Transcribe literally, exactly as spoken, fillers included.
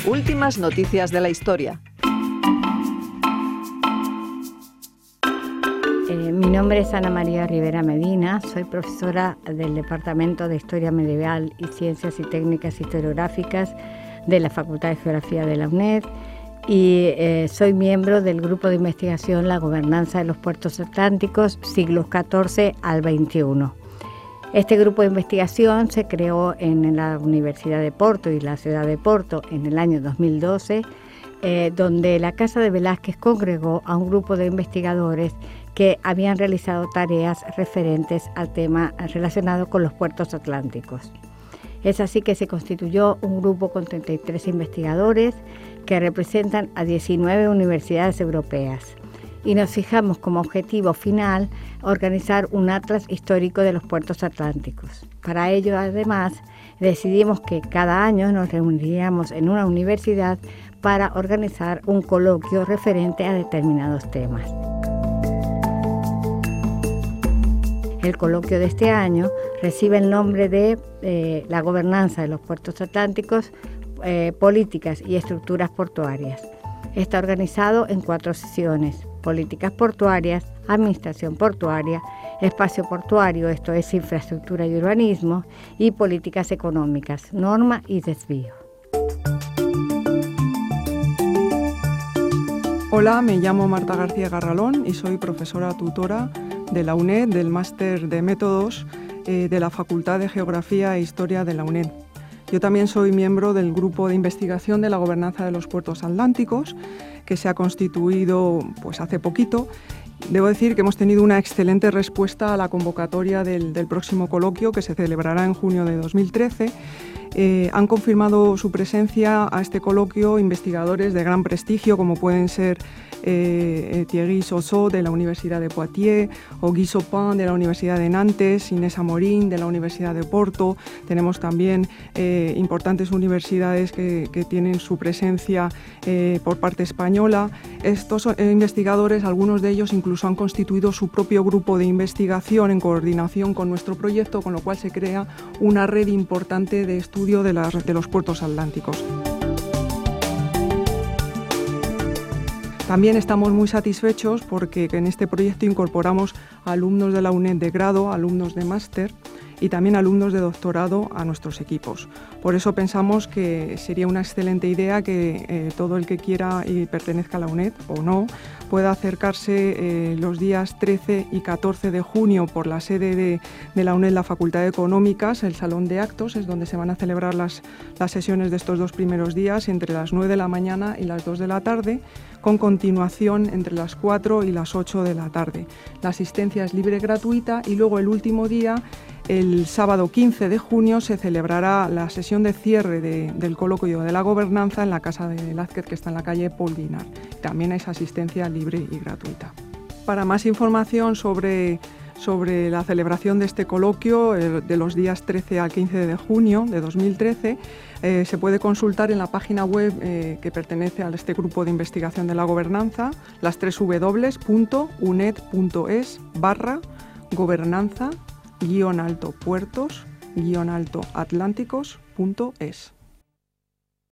Últimas noticias de la historia. Eh, mi nombre es Ana María Rivera Medina, soy profesora del Departamento de Historia Medieval y Ciencias y Técnicas Historiográficas de la Facultad de Geografía de la UNED y eh, soy miembro del grupo de investigación La Gobernanza de los Puertos Atlánticos, siglos catorce al veintiuno. Este grupo de investigación se creó en la Universidad de Porto y la ciudad de Porto en el año dos mil doce, eh, donde la Casa de Velázquez congregó a un grupo de investigadores que habían realizado tareas referentes al tema relacionado con los puertos atlánticos. Es así que se constituyó un grupo con treinta y tres investigadores que representan a diecinueve universidades europeas. Y nos fijamos como objetivo final organizar un atlas histórico de los puertos atlánticos. Para ello, además, decidimos que cada año nos reuniríamos en una universidad para organizar un coloquio referente a determinados temas. El coloquio de este año recibe el nombre de eh, La Gobernanza de los Puertos Atlánticos, eh, Políticas y Estructuras Portuarias. Está organizado en cuatro sesiones: políticas portuarias, administración portuaria, espacio portuario, esto es infraestructura y urbanismo, y políticas económicas, norma y desvío. Hola, me llamo Marta García Garralón y soy profesora tutora de la UNED, del máster de métodos eh, de la Facultad de Geografía e Historia de la UNED. Yo también soy miembro del grupo de investigación de la gobernanza de los puertos atlánticos, que se ha constituido pues, hace poquito. Debo decir que hemos tenido una excelente respuesta a la convocatoria del, del próximo coloquio, que se celebrará en junio de dos mil trece. Eh, han confirmado su presencia a este coloquio investigadores de gran prestigio, como pueden ser eh, Thierry Sossot de la Universidad de Poitiers o Guy Sopin de la Universidad de Nantes, Inés Amorín de la Universidad de Porto. Tenemos también eh, importantes universidades que, que tienen su presencia eh, por parte española. Estos eh, investigadores, algunos de ellos incluso han constituido su propio grupo de investigación en coordinación con nuestro proyecto, con lo cual se crea una red importante de estudios de, las, de los puertos atlánticos. También estamos muy satisfechos porque en este proyecto incorporamos alumnos de la UNED de grado, alumnos de máster y también alumnos de doctorado a nuestros equipos. Por eso pensamos que sería una excelente idea que eh, todo el que quiera y pertenezca a la UNED o no pueda acercarse eh, los días trece y catorce de junio por la sede de, de la UNED, la Facultad de Económicas, el Salón de Actos, es donde se van a celebrar las, las sesiones de estos dos primeros días entre las nueve de la mañana y las dos de la tarde, con continuación entre las cuatro y las ocho de la tarde. La asistencia es libre y gratuita y luego el último día, el sábado quince de junio, se celebrará la sesión de cierre de, del coloquio de la gobernanza en la Casa de Velázquez, que está en la calle Paul Guinart. También es asistencia libre y gratuita. Para más información sobre, sobre la celebración de este coloquio, eh, de los días trece al quince de junio de dos mil trece, eh, se puede consultar en la página web eh, que pertenece a este grupo de investigación de la gobernanza, las tres w punto uned punto es barra gobernanza guión alto puertos guión alto atlánticos punto es.